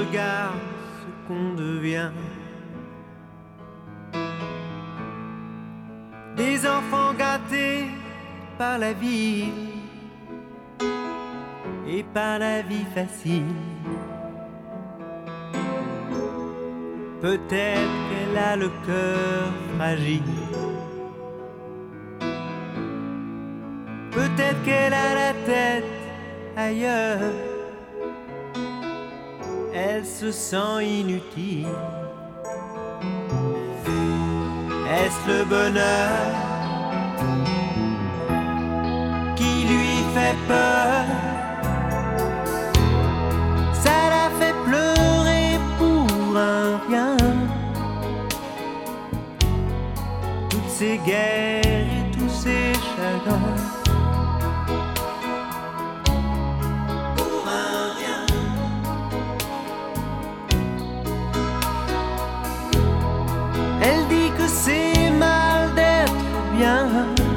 regarde ce qu'on devient. Des enfants gâtés par la vie et par la vie facile. Peut-être qu'elle a le cœur fragile. Peut-être qu'elle a la tête ailleurs. Elle se sent inutile. Est-ce le bonheur qui lui fait peur? Ça la fait pleurer pour un rien. Toutes ces guerres et tous ces chagrins. Elle dit que c'est mal d'être bien.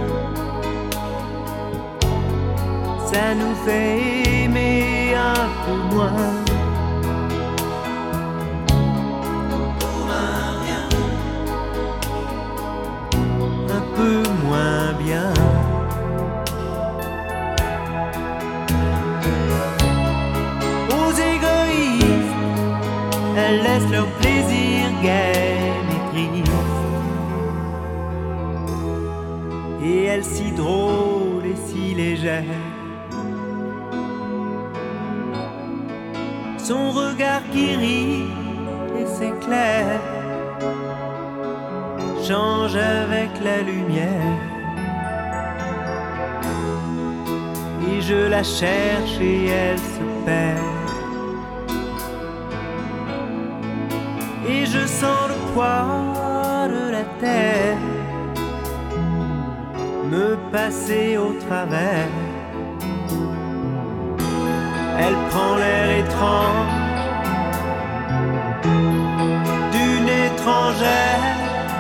Ça nous fait aimer un peu moins. Pour un rien. Un peu moins bien. Aux égoïstes, elles laissent leur plaisir gai. Et elle si drôle et si légère. Son regard qui rit et s'éclaire change avec la lumière. Et je la cherche et elle se perd. Et je sens le poids de la terre me passer au travers. Elle prend l'air étrange d'une étrangère.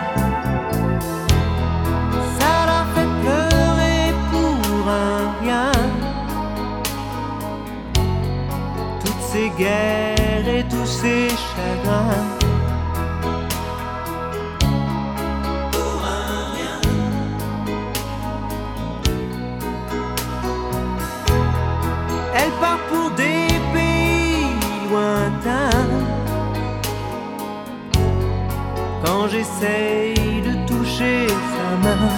Ça la fait pleurer pour un rien. Toutes ces guerres et tous ces chagrins. Elle part pour des pays lointains. Quand j'essaye de toucher sa main.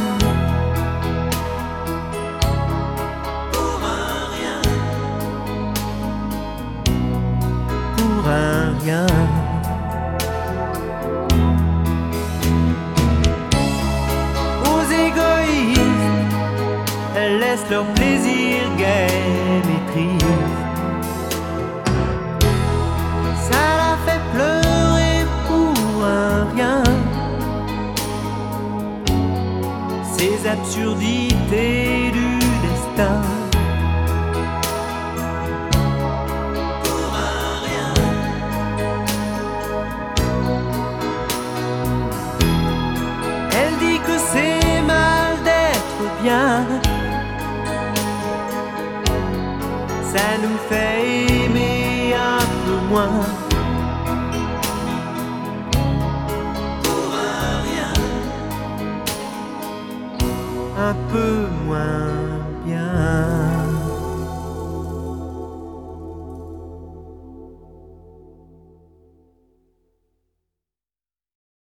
Pour un rien. Pour un rien. Aux égoïstes, elles laissent leur plaisir gai mais triste. Ça la fait pleurer pour un rien. Ces absurdités du destin. Pour un rien. Elle dit que c'est mal d'être bien. Ça nous fait aimer un peu moins. Pour un rien. Un peu moins bien.